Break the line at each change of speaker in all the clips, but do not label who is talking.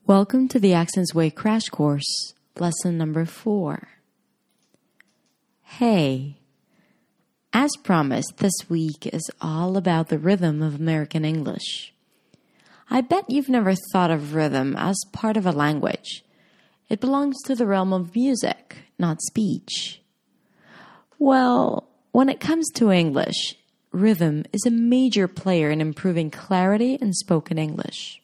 Welcome to the Accents Way Crash Course, lesson number 4. Hey. As promised, this week is all about the rhythm of American English. I bet you've never thought of rhythm as part of a language. It belongs to the realm of music, not speech. Well, when it comes to English, rhythm is a major player in improving clarity in spoken English.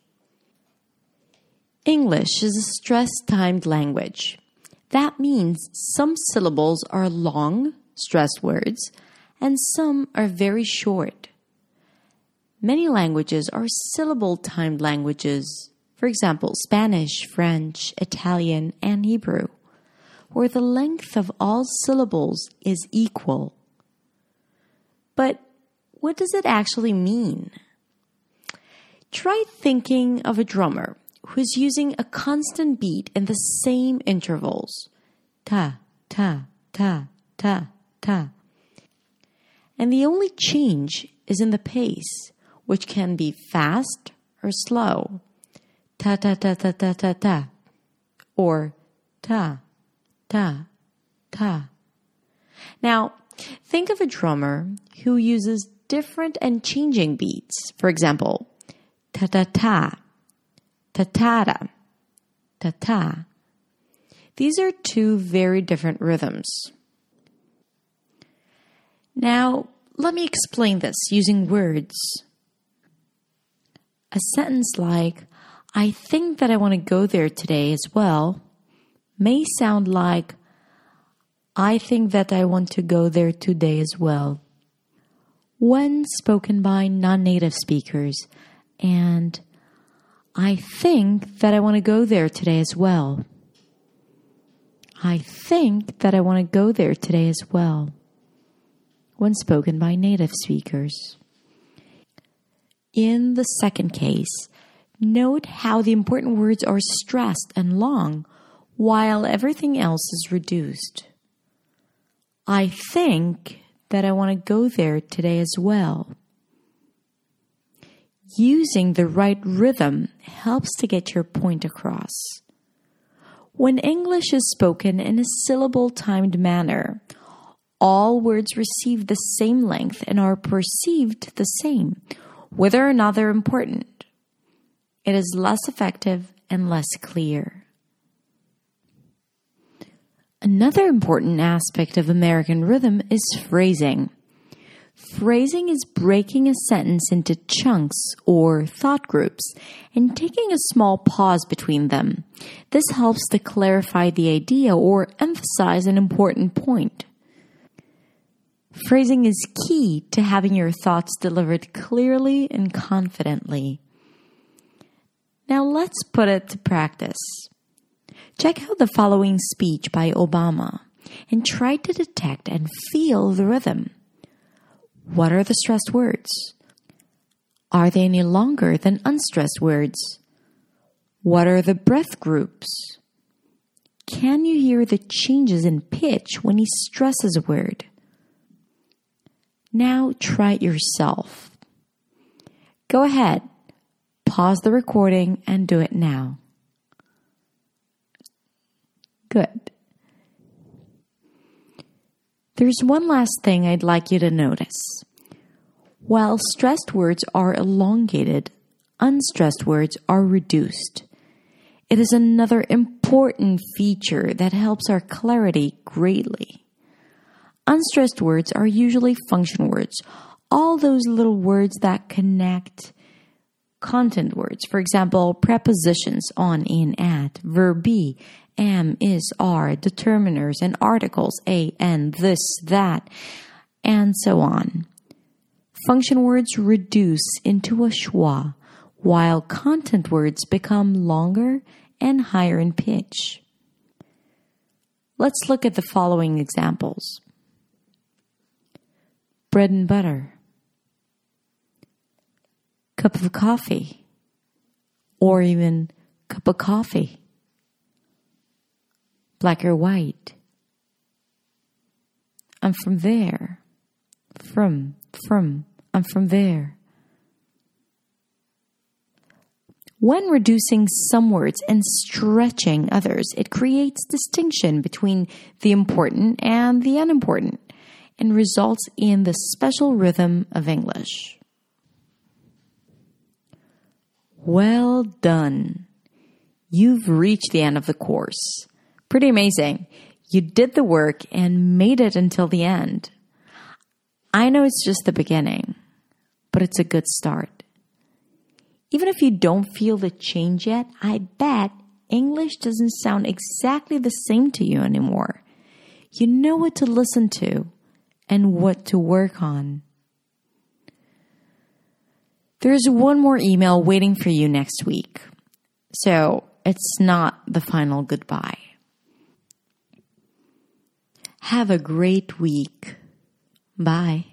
English is a stress-timed language. That means some syllables are long, stressed words, and some are very short. Many languages are syllable-timed languages, for example, Spanish, French, Italian, and Hebrew, where the length of all syllables is equal. But what does it actually mean? Try thinking of a drummer who's using a constant beat in the same intervals. Ta, ta, ta, ta, ta. And the only change is in the pace, which can be fast or slow. Ta, ta, ta, ta, ta, ta, ta. Or ta, ta, ta. Now, think of a drummer who uses different and changing beats. For example, ta, ta, ta. Ta-ta-da, ta-ta. These are two very different rhythms. Now, let me explain this using words. A sentence like, I think that I want to go there today as well, may sound like, I think that I want to go there today as well, when spoken by non-native speakers, and I think that I want to go there today as well. I think that I want to go there today as well, when spoken by native speakers. In the second case, note how the important words are stressed and long, while everything else is reduced. I think that I want to go there today as well. Using the right rhythm helps to get your point across. When English is spoken in a syllable-timed manner, all words receive the same length and are perceived the same, whether or not they're important. It is less effective and less clear. Another important aspect of American rhythm is phrasing. Phrasing is breaking a sentence into chunks or thought groups and taking a small pause between them. This helps to clarify the idea or emphasize an important point. Phrasing is key to having your thoughts delivered clearly and confidently. Now let's put it to practice. Check out the following speech by Obama and try to detect and feel the rhythm. What are the stressed words? Are they any longer than unstressed words? What are the breath groups? Can you hear the changes in pitch when he stresses a word? Now try it yourself. Go ahead, pause the recording and do it now. Good. There's one last thing I'd like you to notice. While stressed words are elongated, unstressed words are reduced. It is another important feature that helps our clarity greatly. Unstressed words are usually function words, all those little words that connect content words. For example, prepositions on, in, at, verb be, am, is, are, determiners, and articles a, and, this, that, and so on. Function words reduce into a schwa, while content words become longer and higher in pitch. Let's look at the following examples. Bread and butter. Cup of coffee. Or even cup of coffee. Black or white. I'm from there. From, I'm from there. When reducing some words and stretching others, it creates distinction between the important and the unimportant and results in the special rhythm of English. Well done. You've reached the end of the course. Pretty amazing. You did the work and made it until the end. I know it's just the beginning, but it's a good start. Even if you don't feel the change yet, I bet English doesn't sound exactly the same to you anymore. You know what to listen to and what to work on. There's one more email waiting for you next week, so it's not the final goodbye. Have a great week. Bye.